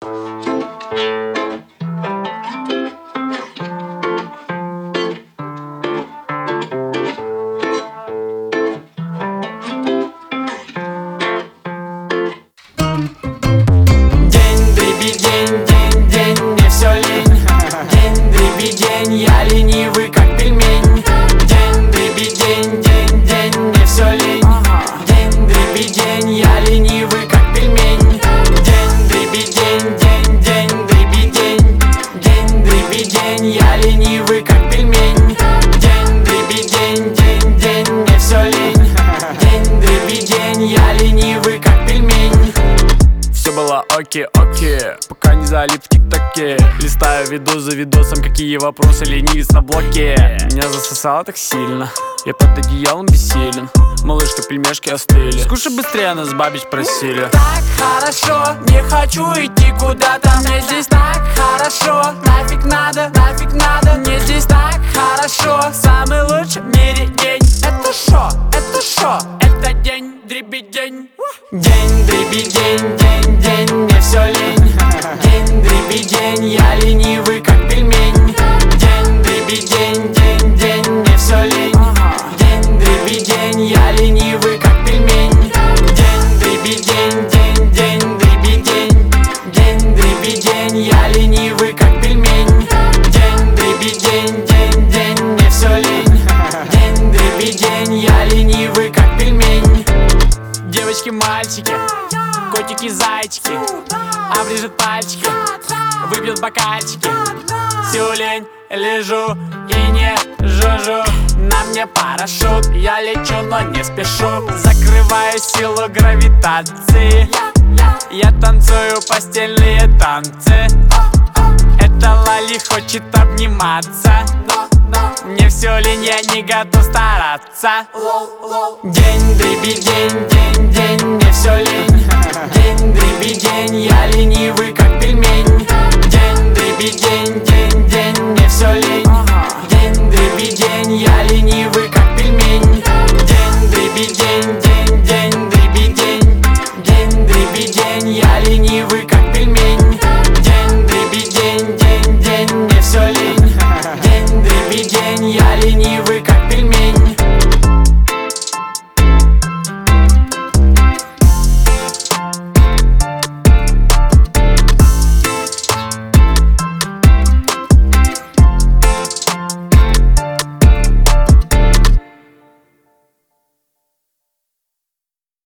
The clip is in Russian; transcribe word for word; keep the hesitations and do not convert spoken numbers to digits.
Я ленивый, как пельмень. День, дриби, день, день, день, мне все лень. День, дриби, день, я ленивый, как пельмень. День, дриби, день, день, день, дриби, день. День, дриби, день, я ленивый, как пельмень. День, дриби, день, день, день, мне все лень. День, дриби, день, я ленивый, как пельмень. Все было окей-окей, пока не залип в тиктоке. Листаю видос за видосом, какие вопросы, ленивец на блоке. Меня засосало так сильно, я под одеялом бессилен. Малышка, пельмешки остыли, скушай быстрее, нас бабич просили. Так хорошо, не хочу идти куда-то. Мне здесь так хорошо, нафиг надо, нафиг надо. Мне здесь так хорошо, самый лучший в мире день. Это шо, это шо, это день, дриби, день. День, дриби, день, день, день, мне все лень. День, дриби, день, я ленивый, как пельмень. День, дриби, день, день, день, мне все лень. День, дриби, день, я ленивый, как пельмень. День, дриби, день, день, день, дриби, день. День, дриби, день, я ленивый, как пельмень. День, дриби, день, день, день, мне все лень. День, дриби, день, я ленивый, как пельмень. Девочки, мальчики, котики, зайчики, обрежет пальчики, выпьет бокальчики. Всю лень лежу и не жужу. На мне парашют, я лечу, но не спешу. Закрываю силу гравитации. Я танцую постельные танцы. Эта лали хочет обниматься. Мне все лень, я не готов стараться. День, дриби, день, день, день, мне все лень. День, дриби, день, я ленивый, как